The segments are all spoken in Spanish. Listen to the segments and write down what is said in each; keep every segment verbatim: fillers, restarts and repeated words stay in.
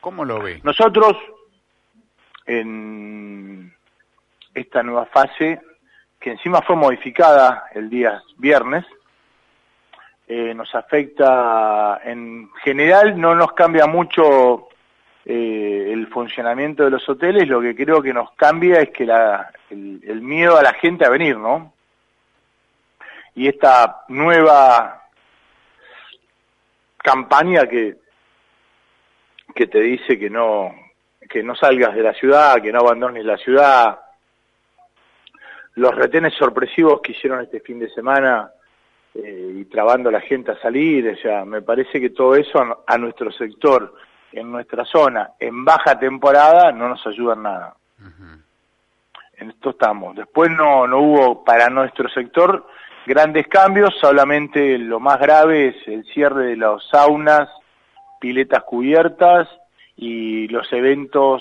¿Cómo lo ve? Nosotros, en esta nueva fase, que encima fue modificada el día viernes, eh, nos afecta, en general no nos cambia mucho eh, el funcionamiento de los hoteles, lo que creo que nos cambia es que la, el, el miedo a la gente a venir, ¿no? Y esta nueva campaña que, que te dice que no, que no salgas de la ciudad, que no abandones la ciudad, los retenes sorpresivos que hicieron este fin de semana eh, y trabando a la gente a salir, o sea, me parece que todo eso a, a nuestro sector, en nuestra zona, en baja temporada, no nos ayuda en nada. Uh-huh. En esto estamos. Después no, no hubo para nuestro sector grandes cambios, solamente lo más grave es el cierre de las saunas, piletas cubiertas y los eventos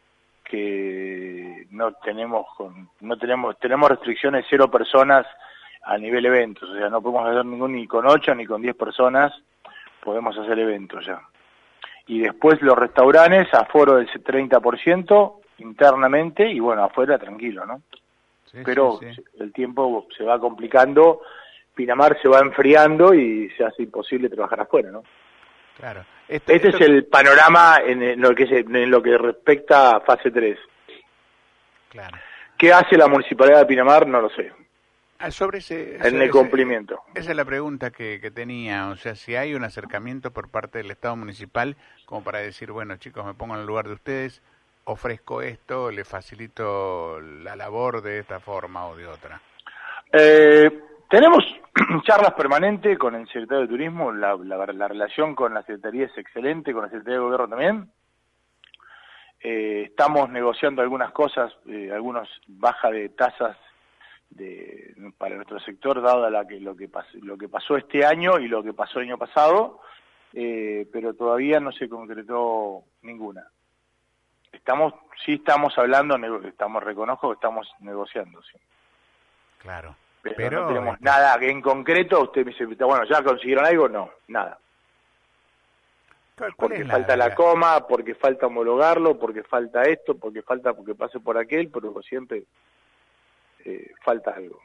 que no tenemos con, no tenemos tenemos restricciones cero personas a nivel eventos, o sea, no podemos hacer ningún ni con ocho ni con diez personas podemos hacer eventos ya. Y después los restaurantes, aforo del treinta por ciento internamente y bueno, afuera tranquilo, ¿no? Sí, pero sí, sí. El tiempo se va complicando, Pinamar se va enfriando y se hace imposible trabajar afuera, ¿no? Claro. Esto, este esto... es el panorama en lo que se, en lo que respecta a fase tres. Claro. ¿Qué hace la Municipalidad de Pinamar? No lo sé. Ah, sobre ese, en el cumplimiento. Esa es la pregunta que, que tenía, o sea, si hay un acercamiento por parte del Estado municipal como para decir, bueno, chicos, me pongo en el lugar de ustedes, ofrezco esto, le facilito la labor de esta forma o de otra. Eh, tenemos charlas permanentes con el Secretario de Turismo, la, la, la relación con la Secretaría es excelente, con la Secretaría de Gobierno también. Eh, estamos negociando algunas cosas, eh, algunos baja de tasas de, para nuestro sector, dada la que, lo, que pas, lo que pasó este año y lo que pasó el año pasado, eh, pero todavía no se concretó ninguna. Estamos, sí estamos hablando, estamos, reconozco que estamos negociando, sí. Claro. Pero, pero no tenemos este... nada en concreto. Usted me dice, bueno, ¿ya consiguieron algo? No, nada. Porque la, falta la, la coma, porque falta homologarlo, porque falta esto, porque falta porque pase por aquel, pero siempre eh, falta algo.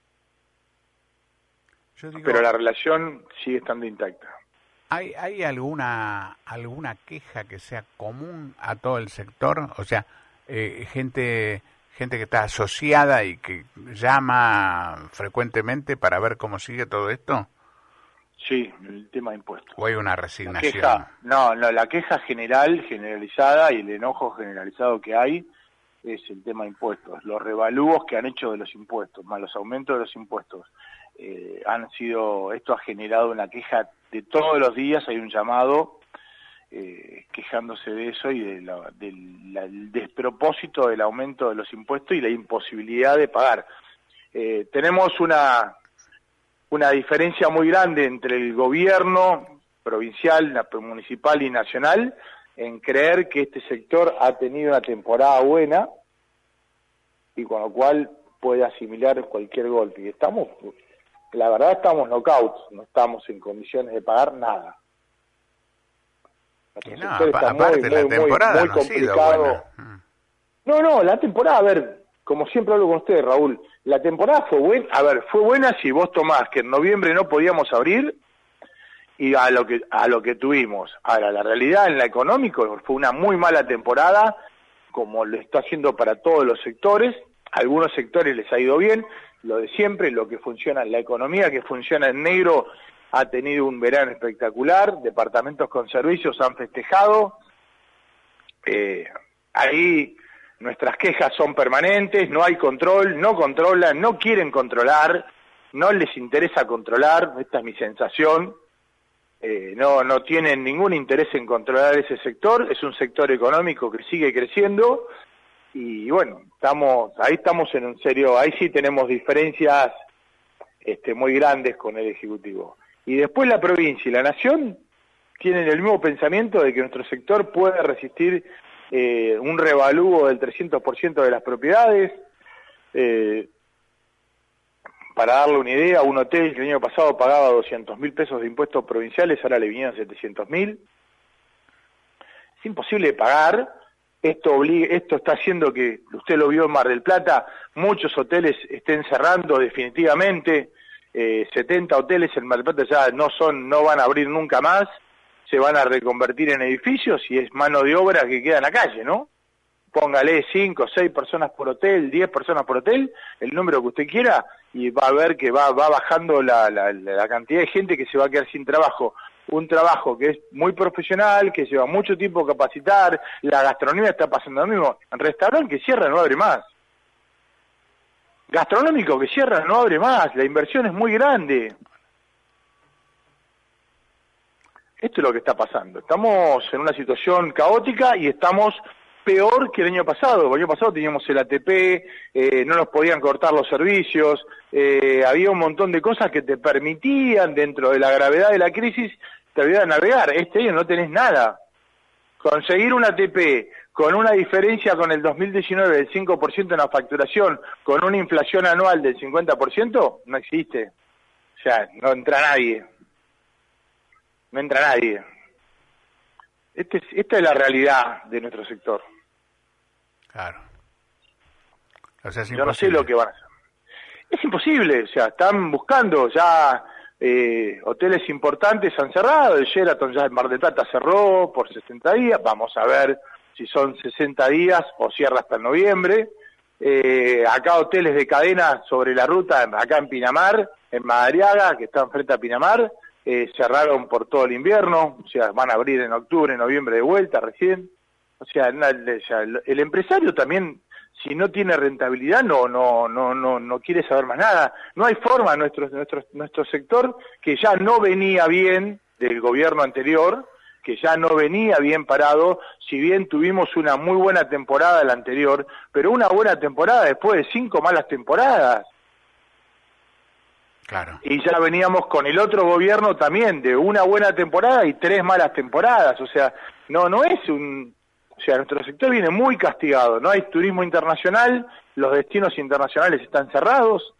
Yo digo, pero la relación sigue estando intacta. ¿Hay, hay alguna alguna queja que sea común a todo el sector? O sea, eh, gente gente que está asociada y que llama frecuentemente para ver cómo sigue todo esto. Sí, el tema de impuestos. ¿O hay una resignación? Queja, no, no, la queja general, generalizada y el enojo generalizado que hay es el tema de impuestos. Los revalúos que han hecho de los impuestos, más los aumentos de los impuestos, eh, han sido, esto ha generado una queja de todos los días, hay un llamado eh, quejándose de eso y de la, del, la, del despropósito del aumento de los impuestos y la imposibilidad de pagar. Eh, tenemos una... una diferencia muy grande entre el gobierno provincial, municipal y nacional en creer que este sector ha tenido una temporada buena y con lo cual puede asimilar cualquier golpe. Y estamos, la verdad estamos knockouts, no estamos en condiciones de pagar nada. Nuestro no, sector está aparte muy, la muy, temporada muy, muy no complicado. Ha sido buena. No, no, la temporada, a ver, como siempre hablo con usted, Raúl, la temporada fue buena, a ver, fue buena si vos tomás que en noviembre no podíamos abrir y a lo que a lo que tuvimos. Ahora, la realidad en la económico fue una muy mala temporada, como lo está haciendo para todos los sectores. A algunos sectores les ha ido bien, lo de siempre, lo que funciona, la economía que funciona en negro ha tenido un verano espectacular, departamentos con servicios han festejado, eh, ahí... Nuestras quejas son permanentes, no hay control, no controlan, no quieren controlar, no les interesa controlar, esta es mi sensación, eh, no, no tienen ningún interés en controlar ese sector, es un sector económico que sigue creciendo y bueno, estamos ahí estamos en un serio, ahí sí tenemos diferencias este, muy grandes con el Ejecutivo. Y después la provincia y la nación tienen el mismo pensamiento de que nuestro sector puede resistir Eh, un revalúo del trescientos por ciento de las propiedades. Eh, para darle una idea, un hotel que el año pasado pagaba doscientos mil pesos de impuestos provinciales, ahora le vinieron setecientos mil. es imposible de pagar. Esto obliga, esto está haciendo que, usted lo vio en Mar del Plata, muchos hoteles estén cerrando definitivamente. eh, setenta hoteles en Mar del Plata ya no son, no van a abrir nunca más, se van a reconvertir en edificios y es mano de obra que queda en la calle, ¿no? Póngale cinco, seis personas por hotel, diez personas por hotel, el número que usted quiera, y va a ver que va, va bajando la, la, la cantidad de gente que se va a quedar sin trabajo. Un trabajo que es muy profesional, que lleva mucho tiempo capacitar, la gastronomía está pasando lo mismo. Restaurante que cierra no abre más. Gastronómico que cierra no abre más, la inversión es muy grande. Esto es lo que está pasando. Estamos en una situación caótica y estamos peor que el año pasado. El año pasado teníamos el A T P, eh, no nos podían cortar los servicios, eh, había un montón de cosas que te permitían, dentro de la gravedad de la crisis, te ayudaban a navegar. Este año no tenés nada. Conseguir un A T P con una diferencia con el dos mil diecinueve del cinco por ciento en la facturación, con una inflación anual del cincuenta por ciento, no existe. O sea, no entra nadie. No entra nadie. Este es, esta es la realidad de nuestro sector. Claro. O sea, es Yo no sé lo que van a hacer. Es imposible, o sea, están buscando ya eh, hoteles importantes han cerrado, el Sheraton ya en Mar del Plata cerró por sesenta días, vamos a ver si son sesenta días o cierra hasta noviembre. Eh, acá hoteles de cadena sobre la ruta, acá en Pinamar, en Madariaga, que está enfrente a Pinamar, eh, cerraron por todo el invierno, o sea, van a abrir en octubre, noviembre de vuelta recién. O sea, el empresario también, si no tiene rentabilidad, no no no no no quiere saber más nada. No hay forma, nuestro nuestro nuestro sector, que ya no venía bien del gobierno anterior, que ya no venía bien parado, si bien tuvimos una muy buena temporada la anterior, pero una buena temporada después de cinco malas temporadas. Claro. Y ya veníamos con el otro gobierno también, de una buena temporada y tres malas temporadas. O sea, no no es un... O sea, nuestro sector viene muy castigado, no hay turismo internacional, los destinos internacionales están cerrados,